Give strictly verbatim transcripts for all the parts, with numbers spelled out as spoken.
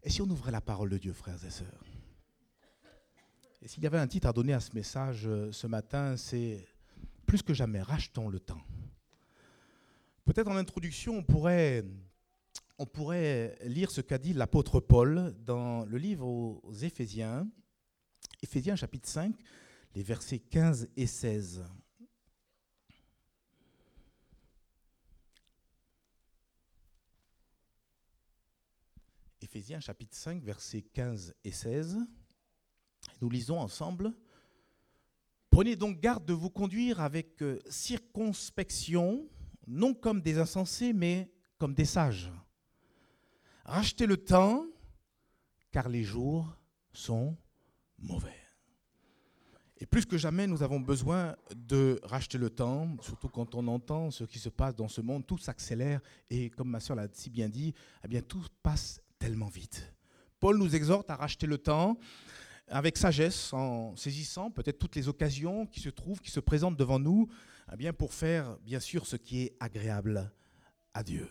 Et si on ouvrait la parole de Dieu, frères et sœurs? Et s'il y avait un titre à donner à ce message euh, ce matin, c'est « Plus que jamais, rachetons le temps ». Peut-être en introduction, on pourrait, on pourrait lire ce qu'a dit l'apôtre Paul dans le livre aux, aux Éphésiens, Éphésiens chapitre cinq, les versets quinze et seize. Éphésiens chapitre cinq, versets quinze et seize. Nous lisons ensemble. « Prenez donc garde de vous conduire avec euh, circonspection, non comme des insensés, mais comme des sages. Rachetez le temps, car les jours sont mauvais. » Et plus que jamais, nous avons besoin de racheter le temps, surtout quand on entend ce qui se passe dans ce monde, tout s'accélère, et comme ma sœur l'a si bien dit, eh bien, tout passe tellement vite. Paul nous exhorte à racheter le temps, avec sagesse, en saisissant peut-être toutes les occasions qui se trouvent, qui se présentent devant nous, eh bien pour faire bien sûr ce qui est agréable à Dieu.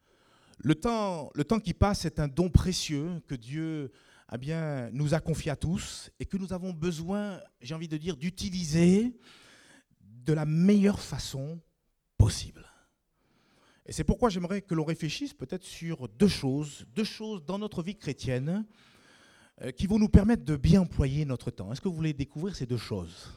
Le temps, le temps qui passe est un don précieux que Dieu eh bien, nous a confié à tous et que nous avons besoin, j'ai envie de dire, d'utiliser de la meilleure façon possible. Et c'est pourquoi j'aimerais que l'on réfléchisse peut-être sur deux choses, deux choses dans notre vie chrétienne qui vont nous permettre de bien employer notre temps. Est-ce que vous voulez découvrir ces deux choses?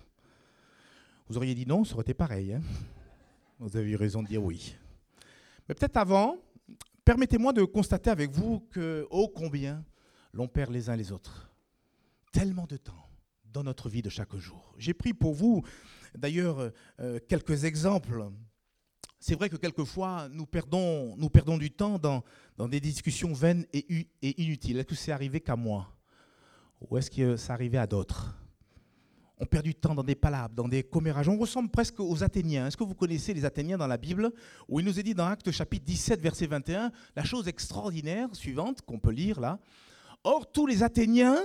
Vous auriez dit non, ça aurait été pareil. Hein, vous avez eu raison de dire oui. Mais peut-être avant, permettez-moi de constater avec vous que, ô combien, l'on perd les uns les autres. Tellement de temps dans notre vie de chaque jour. J'ai pris pour vous, d'ailleurs, euh, quelques exemples. C'est vrai que quelquefois, nous perdons, nous perdons du temps dans, dans des discussions vaines et, et inutiles. Est-ce que c'est arrivé qu'à moi? Ou est-ce que ça arrivait à d'autres? On perd du temps dans des palabres, dans des commérages. On ressemble presque aux Athéniens. Est-ce que vous connaissez les Athéniens dans la Bible? Où il nous est dit dans Actes chapitre dix-sept, verset vingt et un, la chose extraordinaire suivante qu'on peut lire là. « Or, tous les Athéniens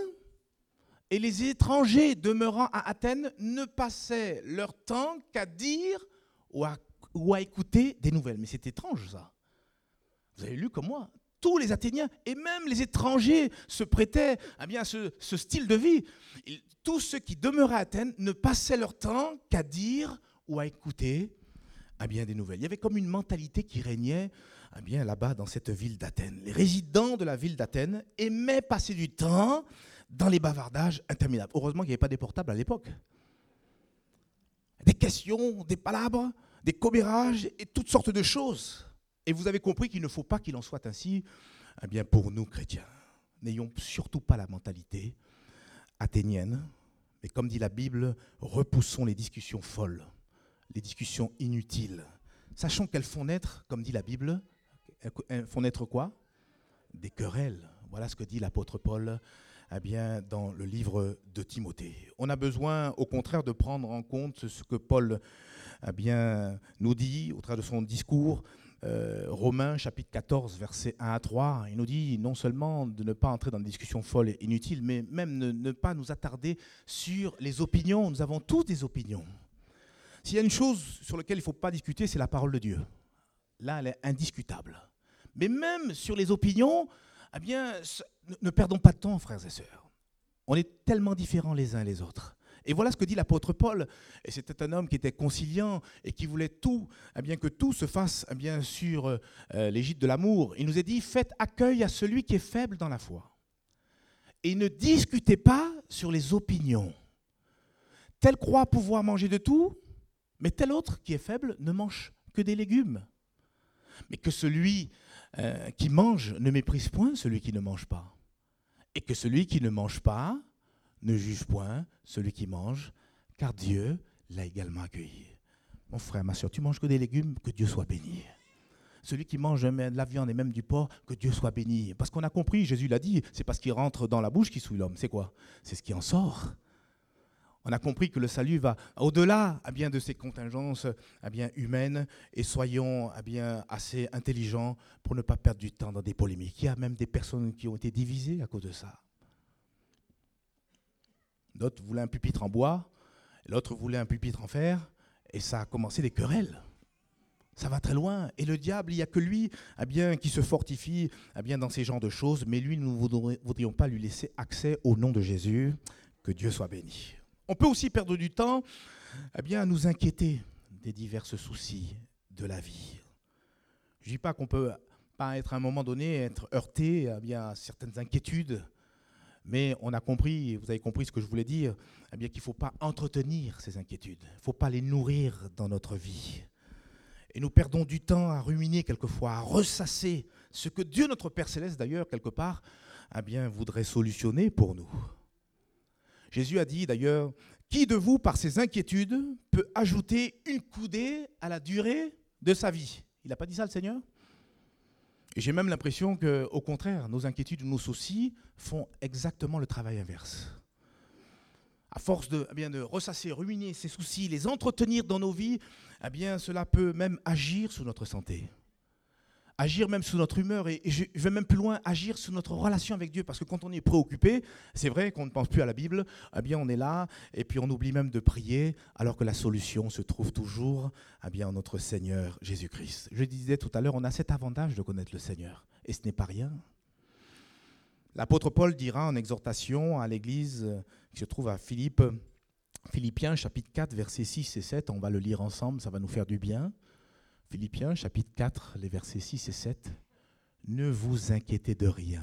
et les étrangers demeurant à Athènes ne passaient leur temps qu'à dire ou à, ou à écouter des nouvelles. » Mais c'est étrange ça. Vous avez lu comme moi. Tous les Athéniens et même les étrangers se prêtaient eh bien, à ce, ce style de vie. Et tous ceux qui demeuraient à Athènes ne passaient leur temps qu'à dire ou à écouter eh bien, des nouvelles. Il y avait comme une mentalité qui régnait eh bien, là-bas dans cette ville d'Athènes. Les résidents de la ville d'Athènes aimaient passer du temps dans les bavardages interminables. Heureusement qu'il n'y avait pas des portables à l'époque. Des questions, des palabres, des commérages et toutes sortes de choses. Et vous avez compris qu'il ne faut pas qu'il en soit ainsi eh bien pour nous chrétiens. N'ayons surtout pas la mentalité athénienne, mais comme dit la Bible, repoussons les discussions folles, les discussions inutiles. Sachant qu'elles font naître, comme dit la Bible, elles font naître quoi? Des querelles. Voilà ce que dit l'apôtre Paul eh bien, dans le livre de Timothée. On a besoin, au contraire, de prendre en compte ce que Paul eh bien, nous dit au travers de son discours. Euh, Romains chapitre quatorze, versets un à trois, il nous dit non seulement de ne pas entrer dans des discussions folles et inutiles, mais même ne, ne pas nous attarder sur les opinions. Nous avons tous des opinions. S'il y a une chose sur laquelle il ne faut pas discuter, c'est la parole de Dieu. Là, elle est indiscutable. Mais même sur les opinions, eh bien, ne perdons pas de temps, frères et sœurs. On est tellement différents les uns les autres. Et voilà ce que dit l'apôtre Paul. Et c'était un homme qui était conciliant et qui voulait tout, eh bien, que tout se fasse eh bien, sur euh, l'égide de l'amour. Il nous a dit, faites accueil à celui qui est faible dans la foi. Et ne discutez pas sur les opinions. Tel croit pouvoir manger de tout, mais tel autre qui est faible ne mange que des légumes. Mais que celui euh, qui mange ne méprise point celui qui ne mange pas. Et que celui qui ne mange pas ne juge point celui qui mange, car Dieu l'a également accueilli. Mon frère, ma soeur, tu manges que des légumes, que Dieu soit béni. Celui qui mange de la viande et même du porc, que Dieu soit béni. Parce qu'on a compris, Jésus l'a dit, c'est parce qu'il rentre dans la bouche qu'il souille l'homme. C'est quoi? C'est ce qui en sort. On a compris que le salut va au-delà eh bien, de ces contingences eh bien, humaines, et soyons eh bien, assez intelligents pour ne pas perdre du temps dans des polémiques. Il y a même des personnes qui ont été divisées à cause de ça. D'autres voulaient un pupitre en bois, l'autre voulait un pupitre en fer, et ça a commencé des querelles. Ça va très loin. Et le diable, il n'y a que lui eh bien, qui se fortifie eh bien, dans ces genres de choses. Mais lui, nous ne voudrions pas lui laisser accès au nom de Jésus. Que Dieu soit béni. On peut aussi perdre du temps eh bien, à nous inquiéter des divers soucis de la vie. Je ne dis pas qu'on ne peut pas être à un moment donné, être heurté eh bien, à certaines inquiétudes. Mais on a compris, vous avez compris ce que je voulais dire, eh bien, qu'il ne faut pas entretenir ces inquiétudes. Il ne faut pas les nourrir dans notre vie. Et nous perdons du temps à ruminer quelquefois, à ressasser ce que Dieu, notre Père Céleste d'ailleurs, quelque part, eh bien, voudrait solutionner pour nous. Jésus a dit d'ailleurs, « Qui de vous, par ses inquiétudes, peut ajouter une coudée à la durée de sa vie ?» Il n'a pas dit ça, le Seigneur ? Et j'ai même l'impression qu'au contraire, nos inquiétudes, nos soucis font exactement le travail inverse. À force de, eh bien, de ressasser, ruminer ces soucis, les entretenir dans nos vies, eh bien, cela peut même agir sur notre santé. Agir même sur notre humeur, et je vais même plus loin, agir sur notre relation avec Dieu, parce que quand on est préoccupé, c'est vrai qu'on ne pense plus à la Bible, eh bien on est là, et puis on oublie même de prier, alors que la solution se trouve toujours eh bien, en notre Seigneur Jésus-Christ. Je disais tout à l'heure, on a cet avantage de connaître le Seigneur, et ce n'est pas rien. L'apôtre Paul dira en exhortation à l'église qui se trouve à Philippe, Philippiens chapitre quatre, versets six et sept, on va le lire ensemble, ça va nous faire du bien. Philippiens chapitre quatre, les versets six et sept. « Ne vous inquiétez de rien,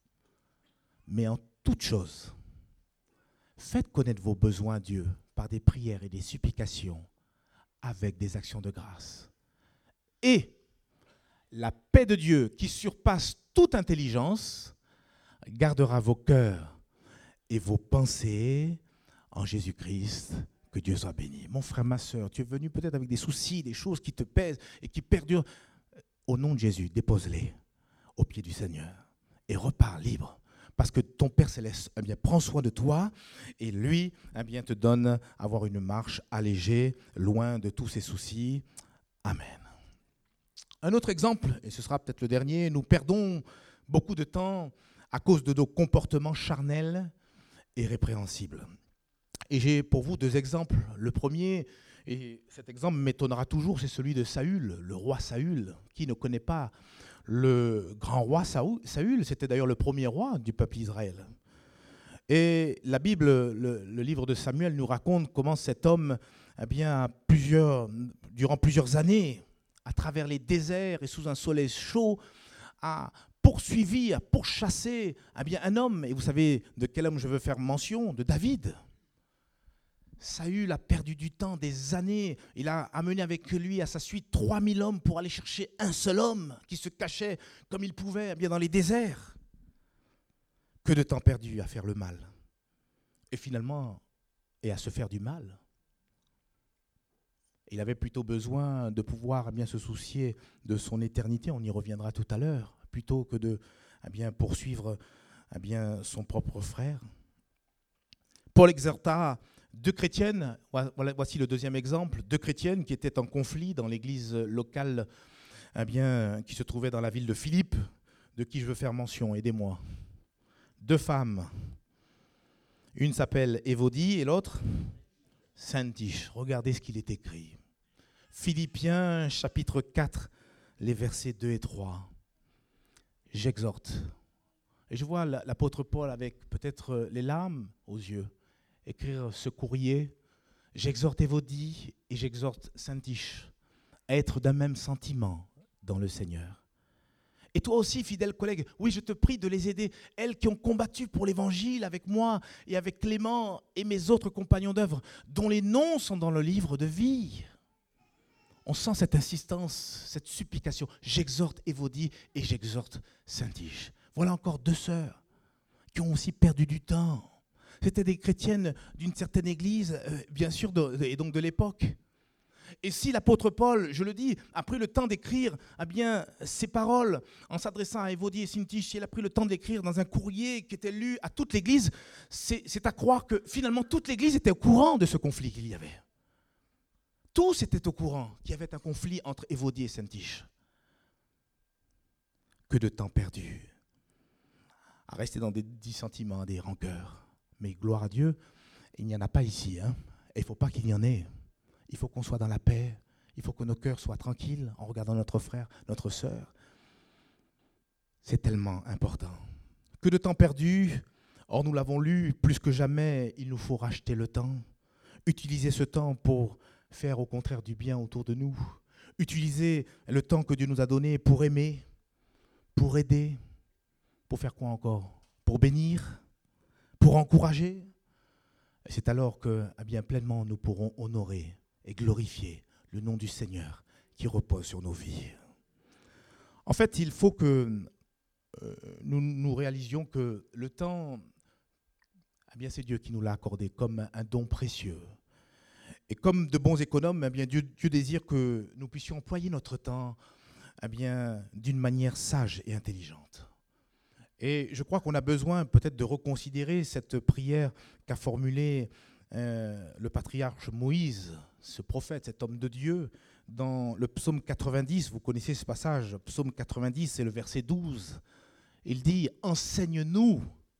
mais en toute chose, faites connaître vos besoins à Dieu par des prières et des supplications avec des actions de grâce. Et la paix de Dieu qui surpasse toute intelligence gardera vos cœurs et vos pensées en Jésus-Christ. » Que Dieu soit béni. Mon frère, ma soeur, tu es venu peut-être avec des soucis, des choses qui te pèsent et qui perdurent. Au nom de Jésus, dépose-les au pied du Seigneur et repars libre. Parce que ton Père Céleste eh bien, prend soin de toi et lui eh bien, te donne à avoir une marche allégée, loin de tous ses soucis. Amen. Un autre exemple, et ce sera peut-être le dernier, nous perdons beaucoup de temps à cause de nos comportements charnels et répréhensibles. Et j'ai pour vous deux exemples. Le premier, et cet exemple m'étonnera toujours, c'est celui de Saül, le roi Saül. Qui ne connaît pas le grand roi Saül? C'était d'ailleurs le premier roi du peuple d'Israël. Et la Bible, le, le livre de Samuel, nous raconte comment cet homme, eh bien, plusieurs, durant plusieurs années, à travers les déserts et sous un soleil chaud, a poursuivi, a pourchassé eh bien, un homme. Et vous savez de quel homme je veux faire mention? De David. Saül a perdu du temps, des années. Il a amené avec lui à sa suite trois mille hommes pour aller chercher un seul homme qui se cachait comme il pouvait bien dans les déserts. Que de temps perdu à faire le mal. Et finalement, et à se faire du mal. Il avait plutôt besoin de pouvoir bien se soucier de son éternité, on y reviendra tout à l'heure, plutôt que de bien poursuivre bien son propre frère. Paul exhorta deux chrétiennes, voici le deuxième exemple, deux chrétiennes qui étaient en conflit dans l'église locale eh bien, qui se trouvait dans la ville de Philippe, de qui je veux faire mention, aidez-moi. Deux femmes, une s'appelle Évodie et l'autre Syntyche. Regardez ce qu'il est écrit. Philippiens chapitre quatre, les versets deux et trois. J'exhorte. Et je vois l'apôtre Paul avec peut-être les larmes aux yeux écrire ce courrier. J'exhorte Évodie et j'exhorte Syntyche à être d'un même sentiment dans le Seigneur. Et toi aussi, fidèle collègue, oui, je te prie de les aider, elles qui ont combattu pour l'Évangile avec moi et avec Clément et mes autres compagnons d'œuvre, dont les noms sont dans le livre de vie. On sent cette insistance, cette supplication. J'exhorte Évodie et j'exhorte Syntyche. Voilà encore deux sœurs qui ont aussi perdu du temps. C'était des chrétiennes d'une certaine église, euh, bien sûr, de, et donc de l'époque. Et si l'apôtre Paul, je le dis, a pris le temps d'écrire eh bien, ces paroles en s'adressant à Évodie et Syntyche, si il a pris le temps d'écrire dans un courrier qui était lu à toute l'église, c'est, c'est à croire que finalement toute l'église était au courant de ce conflit qu'il y avait. Tous étaient au courant qu'il y avait un conflit entre Évodie et Syntyche. Que de temps perdu à rester dans des dissentiments, des rancœurs. Mais gloire à Dieu, il n'y en a pas ici. Hein. Et il ne faut pas qu'il y en ait. Il faut qu'on soit dans la paix. Il faut que nos cœurs soient tranquilles en regardant notre frère, notre sœur. C'est tellement important. Que de temps perdu. Or, nous l'avons lu, plus que jamais, il nous faut racheter le temps. Utiliser ce temps pour faire au contraire du bien autour de nous. Utiliser le temps que Dieu nous a donné pour aimer, pour aider, pour faire quoi encore? Pour bénir, pour encourager. Et c'est alors que, eh bien, pleinement, nous pourrons honorer et glorifier le nom du Seigneur qui repose sur nos vies. En fait, il faut que euh, nous, nous réalisions que le temps, eh bien, c'est Dieu qui nous l'a accordé comme un don précieux. Et comme de bons économes, eh bien, Dieu, Dieu désire que nous puissions employer notre temps eh bien, d'une manière sage et intelligente. Et je crois qu'on a besoin peut-être de reconsidérer cette prière qu'a formulée euh, le patriarche Moïse, ce prophète, cet homme de Dieu, dans le psaume quatre-vingt-dix. Vous connaissez ce passage, psaume quatre-vingt-dix, c'est le verset douze. Il dit « Enseigne-nous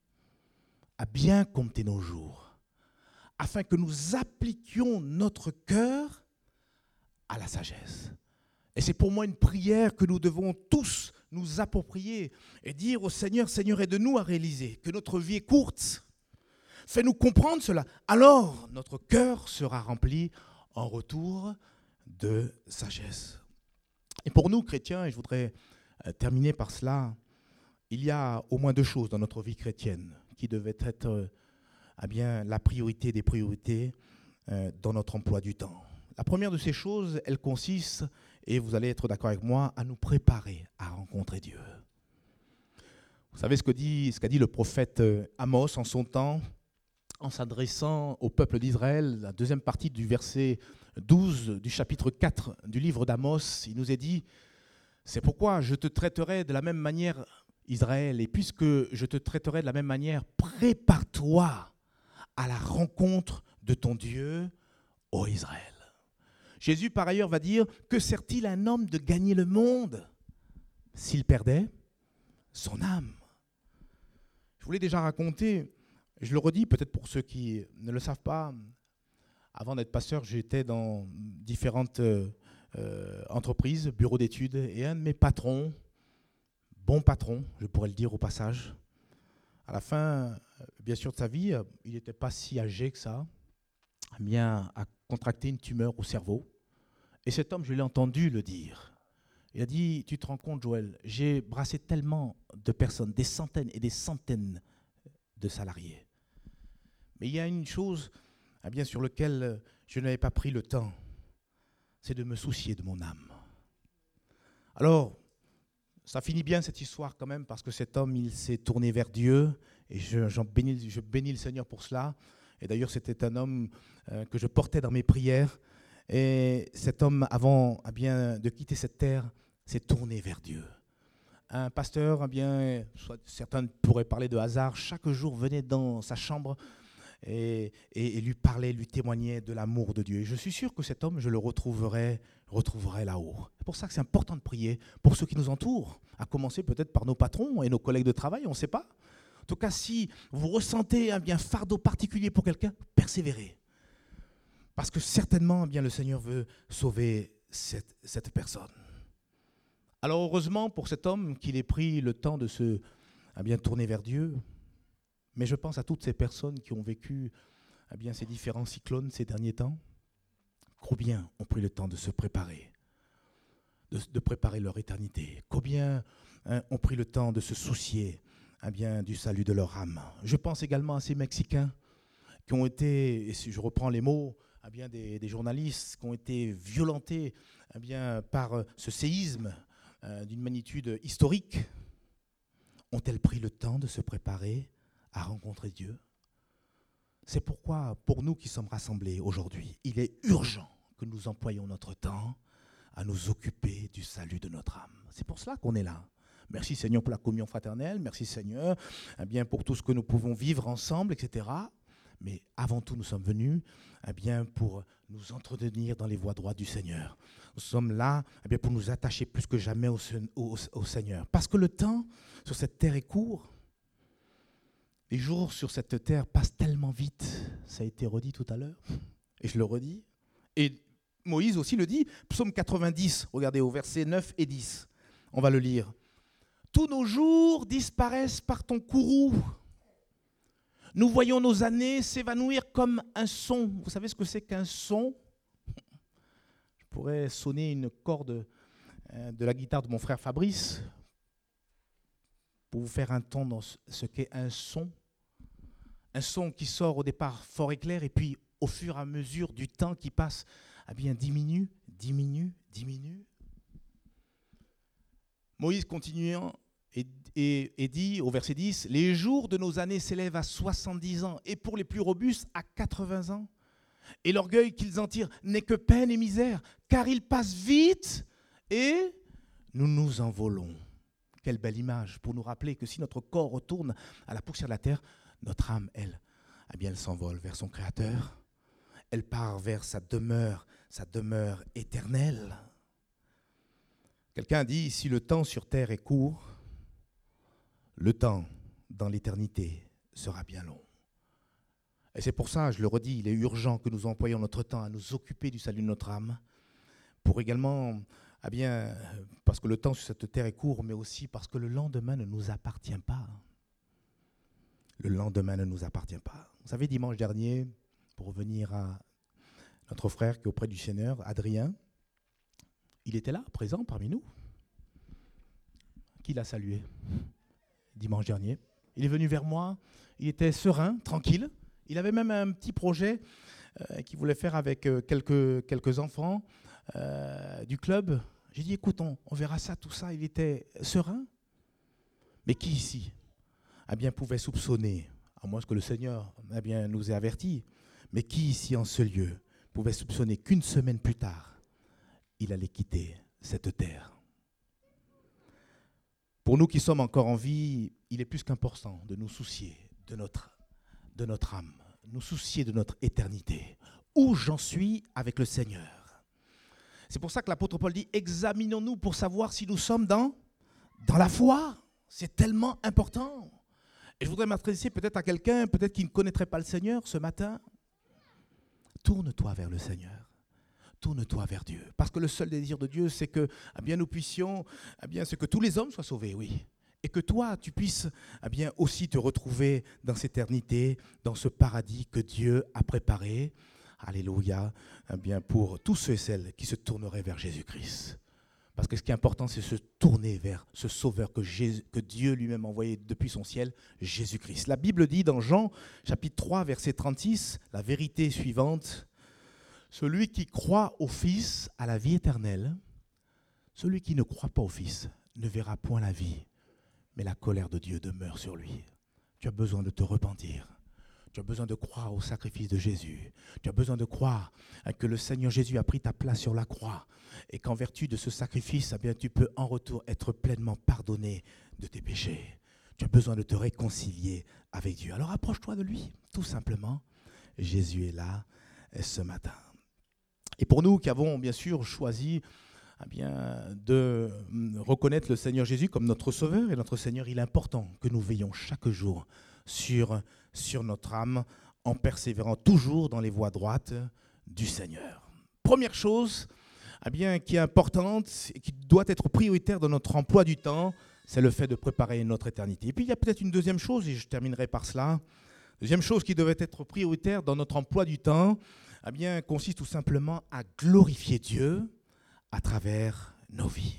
à bien compter nos jours, afin que nous appliquions notre cœur à la sagesse. » Et c'est pour moi une prière que nous devons tous nous approprier et dire au Seigneur, Seigneur, aide-nous à réaliser que notre vie est courte. Fais-nous comprendre cela. Alors, notre cœur sera rempli en retour de sagesse. Et pour nous, chrétiens, et je voudrais terminer par cela, il y a au moins deux choses dans notre vie chrétienne qui devaient être euh, eh bien, la priorité des priorités euh, dans notre emploi du temps. La première de ces choses, elle consiste, et vous allez être d'accord avec moi, à nous préparer à rencontrer Dieu. Vous savez ce que dit, ce qu'a dit le prophète Amos en son temps, en s'adressant au peuple d'Israël, la deuxième partie du verset douze du chapitre quatre du livre d'Amos, il nous est dit « C'est pourquoi je te traiterai de la même manière, Israël, et puisque je te traiterai de la même manière, prépare-toi à la rencontre de ton Dieu, ô Israël. » Jésus, par ailleurs, va dire « Que sert-il à un homme de gagner le monde s'il perdait son âme ?» Je vous l'ai déjà raconté, je le redis peut-être pour ceux qui ne le savent pas. Avant d'être pasteur, j'étais dans différentes euh, entreprises, bureaux d'études, et un de mes patrons, bon patron, je pourrais le dire au passage, à la fin, bien sûr, de sa vie, il n'était pas si âgé que ça, bien, a contracté une tumeur au cerveau. Et cet homme, je l'ai entendu le dire. Il a dit, tu te rends compte, Joël, j'ai brassé tellement de personnes, des centaines et des centaines de salariés. Mais il y a une chose eh bien, sur laquelle je n'avais pas pris le temps, c'est de me soucier de mon âme. Alors, ça finit bien cette histoire quand même, parce que cet homme, il s'est tourné vers Dieu, et je, j'en bénis, je bénis le Seigneur pour cela. Et d'ailleurs, c'était un homme euh, que je portais dans mes prières. Et cet homme, avant eh bien, de quitter cette terre, s'est tourné vers Dieu. Un pasteur, eh bien, soit, certains pourraient parler de hasard, chaque jour venait dans sa chambre et, et, et lui parlait, lui témoignait de l'amour de Dieu. Et je suis sûr que cet homme, je le retrouverai, retrouverai là-haut. C'est pour ça que c'est important de prier pour ceux qui nous entourent, à commencer peut-être par nos patrons et nos collègues de travail, on ne sait pas. En tout cas, si vous ressentez un bien fardeau particulier pour quelqu'un, persévérez. Parce que certainement, eh bien, le Seigneur veut sauver cette, cette personne. Alors heureusement pour cet homme qu'il ait pris le temps de se eh bien, tourner vers Dieu. Mais je pense à toutes ces personnes qui ont vécu eh bien, ces différents cyclones ces derniers temps. Combien ont pris le temps de se préparer, de, de préparer leur éternité. Combien hein, ont pris le temps de se soucier eh bien, du salut de leur âme. Je pense également à ces Mexicains qui ont été, et si je reprends les mots, eh bien, des, des journalistes qui ont été violentés eh bien, par ce séisme euh, d'une magnitude historique. Ont-elles pris le temps de se préparer à rencontrer Dieu? C'est pourquoi, pour nous qui sommes rassemblés aujourd'hui, il est urgent que nous employions notre temps à nous occuper du salut de notre âme. C'est pour cela qu'on est là. Merci Seigneur pour la communion fraternelle, merci Seigneur eh bien, pour tout ce que nous pouvons vivre ensemble, et cetera. Mais avant tout, nous sommes venus eh bien, pour nous entretenir dans les voies droites du Seigneur. Nous sommes là eh bien, pour nous attacher plus que jamais au, au, au Seigneur. Parce que le temps sur cette terre est court. Les jours sur cette terre passent tellement vite. Ça a été redit tout à l'heure, et je le redis. Et Moïse aussi le dit, psaume quatre-vingt-dix, regardez au verset neuf et dix, on va le lire. Tous nos jours disparaissent par ton courroux. Nous voyons nos années s'évanouir comme un son. Vous savez ce que c'est qu'un son ? Je pourrais sonner une corde de la guitare de mon frère Fabrice pour vous faire entendre ce qu'est un son. Un son qui sort au départ fort et clair et puis au fur et à mesure du temps qui passe, eh bien diminue, diminue, diminue. Moïse continuant et, et, et dit au verset dix, « Les jours de nos années s'élèvent à soixante-dix ans et pour les plus robustes à quatre-vingts ans. Et l'orgueil qu'ils en tirent n'est que peine et misère, car ils passent vite et nous nous envolons. » Quelle belle image pour nous rappeler que si notre corps retourne à la poussière de la terre, notre âme, elle, eh bien, elle s'envole vers son Créateur. Elle part vers sa demeure, sa demeure éternelle. Quelqu'un dit, si le temps sur terre est court, le temps dans l'éternité sera bien long. Et c'est pour ça, je le redis, il est urgent que nous employions notre temps à nous occuper du salut de notre âme, pour également, eh bien, parce que le temps sur cette terre est court, mais aussi parce que le lendemain ne nous appartient pas. Le lendemain ne nous appartient pas. Vous savez, dimanche dernier, pour revenir à notre frère qui est auprès du Seigneur, Adrien, il était là, présent parmi nous. Qui l'a salué dimanche dernier. Il est venu vers moi, il était serein, tranquille. Il avait même un petit projet euh, qu'il voulait faire avec euh, quelques, quelques enfants euh, du club. J'ai dit, écoute, on, on verra ça, tout ça. Il était serein. Mais qui ici eh bien, pouvait soupçonner, à moins que le Seigneur eh bien, nous ait avertis, mais qui ici en ce lieu pouvait soupçonner qu'une semaine plus tard, il allait quitter cette terre. Pour nous qui sommes encore en vie, il est plus qu'important de nous soucier de notre, de notre âme, nous soucier de notre éternité. Où j'en suis avec le Seigneur. C'est pour ça que l'apôtre Paul dit, examinons-nous pour savoir si nous sommes dans, dans la foi. C'est tellement important. Et je voudrais m'adresser peut-être à quelqu'un, peut-être qui ne connaîtrait pas le Seigneur ce matin. Tourne-toi vers le Seigneur. Tourne-toi vers Dieu. Parce que le seul désir de Dieu, c'est que eh bien, nous puissions, eh bien, c'est que tous les hommes soient sauvés, oui. Et que toi, tu puisses eh bien, aussi te retrouver dans cette éternité, dans ce paradis que Dieu a préparé. Alléluia, eh bien, pour tous ceux et celles qui se tourneraient vers Jésus-Christ. Parce que ce qui est important, c'est se tourner vers ce Sauveur que, Jésus, que Dieu lui-même a envoyé depuis son ciel, Jésus-Christ. La Bible dit dans Jean, chapitre trois, verset trente-six, la vérité suivante, « Celui qui croit au Fils a la vie éternelle. Celui qui ne croit pas au Fils ne verra point la vie, mais la colère de Dieu demeure sur lui. » Tu as besoin de te repentir. Tu as besoin de croire au sacrifice de Jésus. Tu as besoin de croire que le Seigneur Jésus a pris ta place sur la croix et qu'en vertu de ce sacrifice, eh bien, tu peux en retour être pleinement pardonné de tes péchés. Tu as besoin de te réconcilier avec Dieu. Alors approche-toi de lui, tout simplement. Jésus est là ce matin. Et pour nous qui avons bien sûr choisi eh bien, de reconnaître le Seigneur Jésus comme notre Sauveur et notre Seigneur, il est important que nous veillions chaque jour sur, sur notre âme en persévérant toujours dans les voies droites du Seigneur. Première chose eh bien, qui est importante et qui doit être prioritaire dans notre emploi du temps, c'est le fait de préparer notre éternité. Et puis il y a peut-être une deuxième chose, et je terminerai par cela. Deuxième chose qui devait être prioritaire dans notre emploi du temps, eh bien, consiste tout simplement à glorifier Dieu à travers nos vies.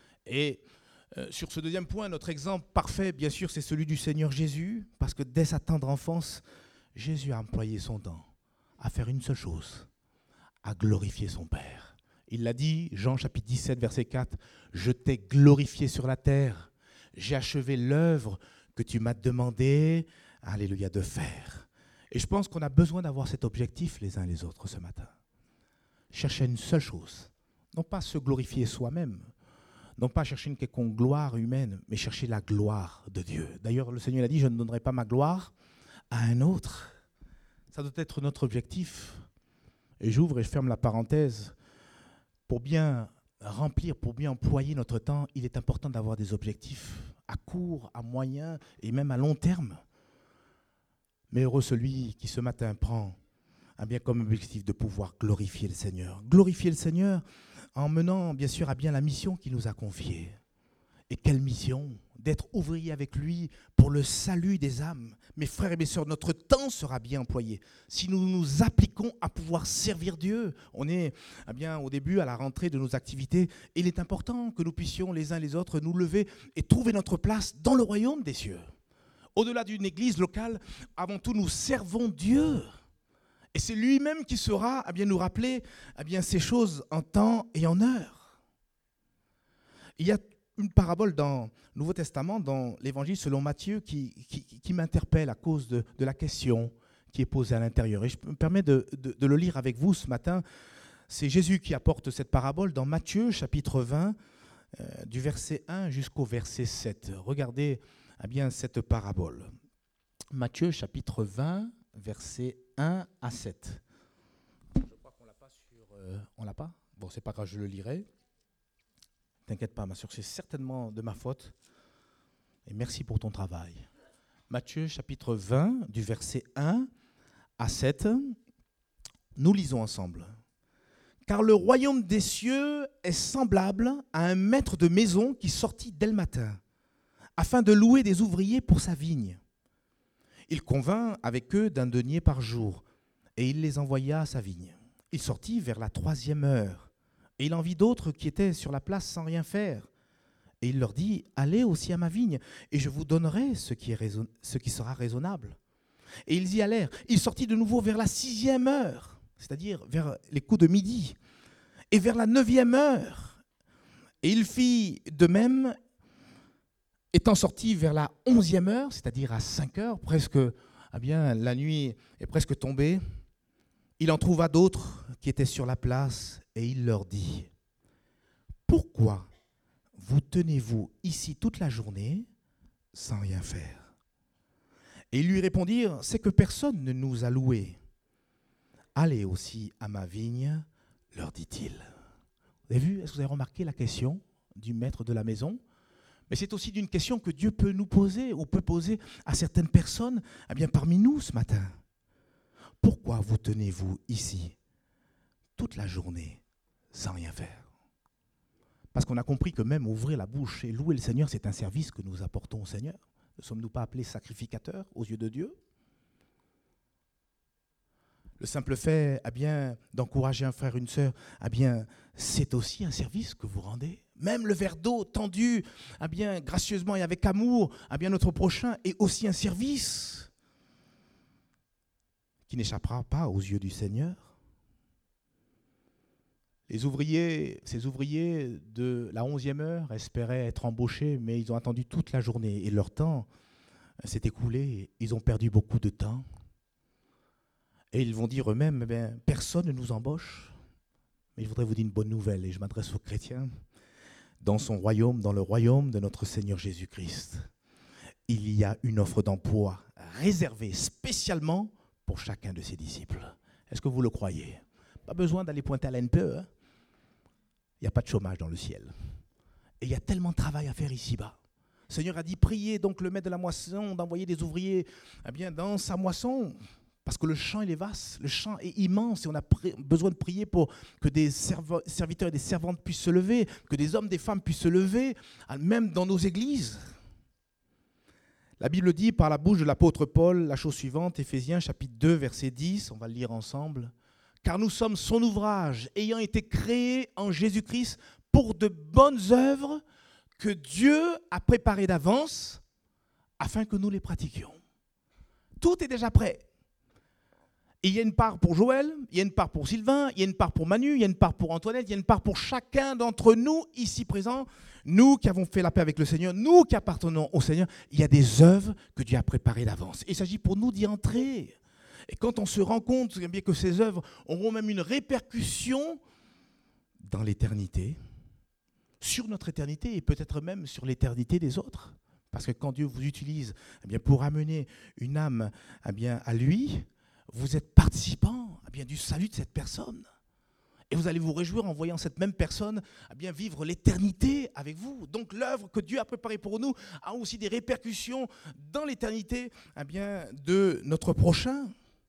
Et euh, sur ce deuxième point, notre exemple parfait, bien sûr, c'est celui du Seigneur Jésus, parce que dès sa tendre enfance, Jésus a employé son temps à faire une seule chose, à glorifier son Père. Il l'a dit, Jean chapitre dix-sept, verset quatre, « Je t'ai glorifié sur la terre, j'ai achevé l'œuvre que tu m'as demandé, alléluia, de faire. » Et je pense qu'on a besoin d'avoir cet objectif les uns les autres ce matin. Chercher une seule chose, non pas se glorifier soi-même, non pas chercher une quelconque gloire humaine, mais chercher la gloire de Dieu. D'ailleurs, le Seigneur a dit, je ne donnerai pas ma gloire à un autre. Ça doit être notre objectif. Et j'ouvre et je ferme la parenthèse. Pour bien remplir, pour bien employer notre temps, il est important d'avoir des objectifs à court, à moyen et même à long terme. Mais heureux celui qui ce matin prend eh bien, comme objectif de pouvoir glorifier le Seigneur. Glorifier le Seigneur en menant bien sûr à bien la mission qu'il nous a confiée. Et quelle mission? D'être ouvrier avec lui pour le salut des âmes. Mes frères et mes sœurs, notre temps sera bien employé si nous nous appliquons à pouvoir servir Dieu. On est eh bien, au début, à la rentrée de nos activités. Et il est important que nous puissions les uns les autres nous lever et trouver notre place dans le royaume des cieux. Au-delà d'une église locale, avant tout, nous servons Dieu. Et c'est lui-même qui saura eh bien, nous rappeler eh bien, ces choses en temps et en heure. Il y a une parabole dans le Nouveau Testament, dans l'Évangile selon Matthieu, qui, qui, qui m'interpelle à cause de, de la question qui est posée à l'intérieur. Et je me permets de, de, de le lire avec vous ce matin. C'est Jésus qui apporte cette parabole dans Matthieu, chapitre vingt, euh, du verset un jusqu'au verset sept. Regardez eh bien, cette parabole. Matthieu, chapitre vingt, versets un à sept. Je crois qu'on l'a pas sur... Euh, on l'a pas ? Bon, c'est pas grave, je le lirai. T'inquiète pas, ma soeur, c'est certainement de ma faute. Et merci pour ton travail. Matthieu, chapitre vingt, du verset un à sept. Nous lisons ensemble. « Car le royaume des cieux est semblable à un maître de maison qui sortit dès le matin, afin de louer des ouvriers pour sa vigne. Il convint avec eux d'un denier par jour, et il les envoya à sa vigne. Il sortit vers la troisième heure. Et il en vit d'autres qui étaient sur la place sans rien faire. Et il leur dit, allez aussi à ma vigne, et je vous donnerai ce qui, est raison, ce qui sera raisonnable. Et ils y allèrent. Il sortit de nouveau vers la sixième heure, c'est-à-dire vers les coups de midi, et vers la neuvième heure. Et il fit de même, étant sorti vers la onzième heure, c'est-à-dire à cinq heures, presque, eh bien, la nuit est presque tombée. Il en trouva d'autres qui étaient sur la place et il leur dit, « Pourquoi vous tenez-vous ici toute la journée sans rien faire ?» Et ils lui répondirent, « C'est que personne ne nous a loués. »« Allez aussi à ma vigne, leur dit-il. » Vous avez vu, est-ce que vous avez remarqué la question du maître de la maison ? Mais c'est aussi d'une question que Dieu peut nous poser ou peut poser à certaines personnes eh bien, parmi nous ce matin. Pourquoi vous tenez-vous ici toute la journée sans rien faire? Parce qu'on a compris que même ouvrir la bouche et louer le Seigneur, c'est un service que nous apportons au Seigneur. Ne sommes-nous pas appelés sacrificateurs aux yeux de Dieu? Le simple fait eh bien, d'encourager un frère, une sœur, eh bien, c'est aussi un service que vous rendez. Même le verre d'eau tendu eh bien, gracieusement et avec amour, eh bien, notre prochain est aussi un service qui n'échappera pas aux yeux du Seigneur. Les ouvriers, ces ouvriers de la onzième heure espéraient être embauchés, mais ils ont attendu toute la journée et leur temps s'est écoulé. Ils ont perdu beaucoup de temps. Et ils vont dire eux-mêmes, eh bien, personne ne nous embauche. Mais je voudrais vous dire une bonne nouvelle, et je m'adresse aux chrétiens. Dans son royaume, dans le royaume de notre Seigneur Jésus-Christ, il y a une offre d'emploi réservée spécialement pour chacun de ses disciples. Est-ce que vous le croyez? Pas besoin d'aller pointer à l'N P E. Hein? Il n'y a pas de chômage dans le ciel. Et il y a tellement de travail à faire ici-bas. Le Seigneur a dit, priez donc le maître de la moisson d'envoyer des ouvriers eh bien, dans sa moisson. Parce que le champ, il est vaste, le champ est immense et on a besoin de prier pour que des serv- serviteurs et des servantes puissent se lever, que des hommes, des femmes puissent se lever, même dans nos églises. La Bible dit par la bouche de l'apôtre Paul la chose suivante, Éphésiens chapitre deux, verset dix, on va le lire ensemble. « Car nous sommes son ouvrage, ayant été créés en Jésus-Christ pour de bonnes œuvres que Dieu a préparées d'avance afin que nous les pratiquions. » Tout est déjà prêt. Et il y a une part pour Joël, il y a une part pour Sylvain, il y a une part pour Manu, il y a une part pour Antoinette, il y a une part pour chacun d'entre nous ici présents. Nous qui avons fait la paix avec le Seigneur, nous qui appartenons au Seigneur, il y a des œuvres que Dieu a préparées d'avance. Il s'agit pour nous d'y entrer. Et quand on se rend compte eh bien, que ces œuvres auront même une répercussion dans l'éternité, sur notre éternité et peut-être même sur l'éternité des autres. Parce que quand Dieu vous utilise eh bien, pour amener une âme eh bien, à lui, vous êtes participant eh bien, du salut de cette personne. Et vous allez vous réjouir en voyant cette même personne eh bien, vivre l'éternité avec vous. Donc l'œuvre que Dieu a préparée pour nous a aussi des répercussions dans l'éternité eh bien, de notre prochain.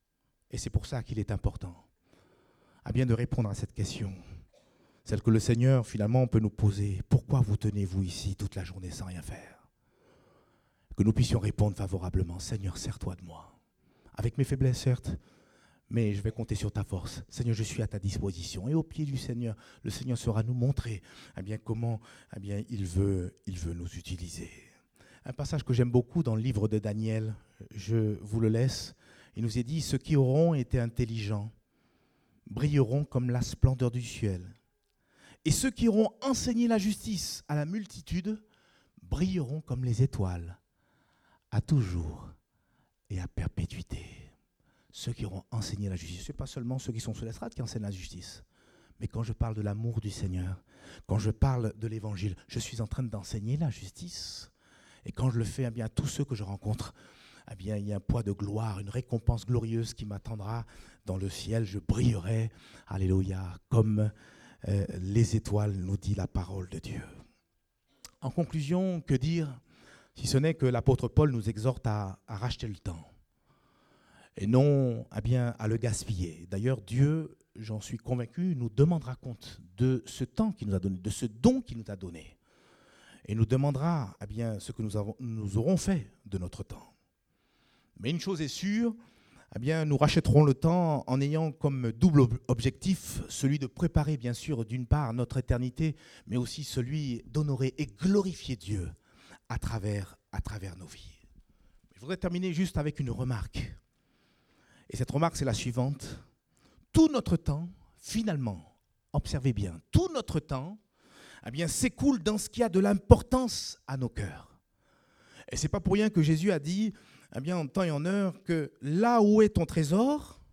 Et c'est pour ça qu'il est important à bien de répondre à cette question, celle que le Seigneur finalement peut nous poser. Pourquoi vous tenez-vous ici toute la journée sans rien faire? Que nous puissions répondre favorablement. Seigneur, sers-toi de moi. Avec mes faiblesses, certes, mais je vais compter sur ta force. Seigneur, je suis à ta disposition. Et au pied du Seigneur, le Seigneur saura nous montrer eh bien, comment eh bien, il veut, il veut nous utiliser. Un passage que j'aime beaucoup dans le livre de Daniel, je vous le laisse. Il nous est dit, ceux qui auront été intelligents brilleront comme la splendeur du ciel. Et ceux qui auront enseigné la justice à la multitude brilleront comme les étoiles, à toujours et à perpétuité. Ceux qui auront enseigné la justice, ce n'est pas seulement ceux qui sont sur l'estrade qui enseignent la justice, mais quand je parle de l'amour du Seigneur, quand je parle de l'Évangile, je suis en train d'enseigner la justice. Et quand je le fais eh bien, à tous ceux que je rencontre, eh bien, il y a un poids de gloire, une récompense glorieuse qui m'attendra dans le ciel. Je brillerai, alléluia, comme euh, les étoiles, nous dit la parole de Dieu. En conclusion, que dire, si ce n'est que l'apôtre Paul nous exhorte à, à racheter le temps et non eh bien, à le gaspiller. D'ailleurs, Dieu, j'en suis convaincu, nous demandera compte de ce temps qu'il nous a donné, de ce don qu'il nous a donné. Et nous demandera eh bien, ce que nous, avons, nous aurons fait de notre temps. Mais une chose est sûre, eh bien, nous rachèterons le temps en ayant comme double objectif celui de préparer, bien sûr, d'une part notre éternité, mais aussi celui d'honorer et glorifier Dieu à travers, à travers nos vies. Je voudrais terminer juste avec une remarque. Et cette remarque, c'est la suivante. Tout notre temps, finalement, observez bien, tout notre temps, eh bien, s'écoule dans ce qui a de l'importance à nos cœurs. Et ce n'est pas pour rien que Jésus a dit, eh bien, en temps et en heure, que là où est ton trésor,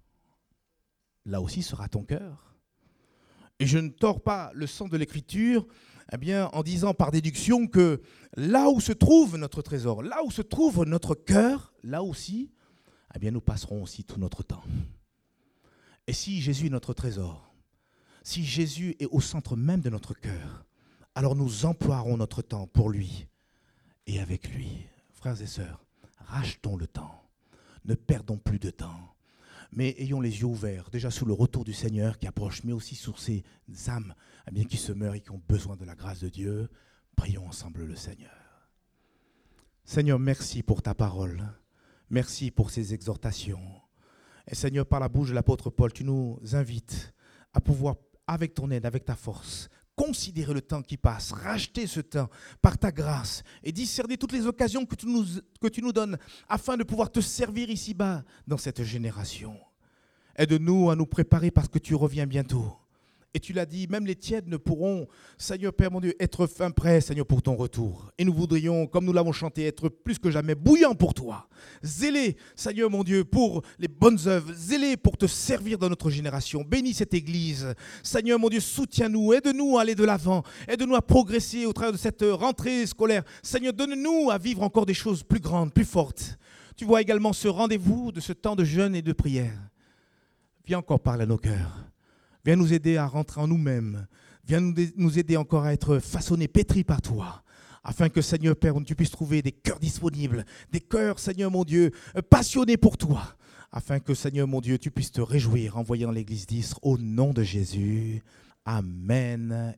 là aussi sera ton cœur. Et je ne tords pas le sens de l'Écriture eh bien, en disant par déduction que là où se trouve notre trésor, là où se trouve notre cœur, là aussi, eh bien, nous passerons aussi tout notre temps. Et si Jésus est notre trésor, si Jésus est au centre même de notre cœur, alors nous emploierons notre temps pour lui et avec lui. Frères et sœurs, rachetons le temps, ne perdons plus de temps, mais ayons les yeux ouverts, déjà sous le retour du Seigneur qui approche, mais aussi sur ces âmes eh bien, qui se meurent et qui ont besoin de la grâce de Dieu. Prions ensemble le Seigneur. Seigneur, merci pour ta parole. Merci pour ces exhortations. Et Seigneur, par la bouche de l'apôtre Paul, tu nous invites à pouvoir, avec ton aide, avec ta force, considérer le temps qui passe, racheter ce temps par ta grâce et discerner toutes les occasions que tu nous, que tu nous donnes afin de pouvoir te servir ici-bas dans cette génération. Aide-nous à nous préparer parce que tu reviens bientôt. Et tu l'as dit, même les tièdes ne pourront, Seigneur Père mon Dieu, être fin prêts, Seigneur, pour ton retour. Et nous voudrions, comme nous l'avons chanté, être plus que jamais bouillants pour toi. Zélés, Seigneur mon Dieu, pour les bonnes œuvres. Zélés pour te servir dans notre génération. Bénis cette Église. Seigneur mon Dieu, soutiens-nous. Aide-nous à aller de l'avant. Aide-nous à progresser au travers de cette rentrée scolaire. Seigneur, donne-nous à vivre encore des choses plus grandes, plus fortes. Tu vois également ce rendez-vous de ce temps de jeûne et de prière. Viens encore parler à nos cœurs. Viens nous aider à rentrer en nous-mêmes. Viens nous aider encore à être façonnés, pétris par toi. Afin que, Seigneur Père, tu puisses trouver des cœurs disponibles, des cœurs, Seigneur mon Dieu, passionnés pour toi. Afin que, Seigneur mon Dieu, tu puisses te réjouir en voyant l'Église d'Isre au nom de Jésus. Amen.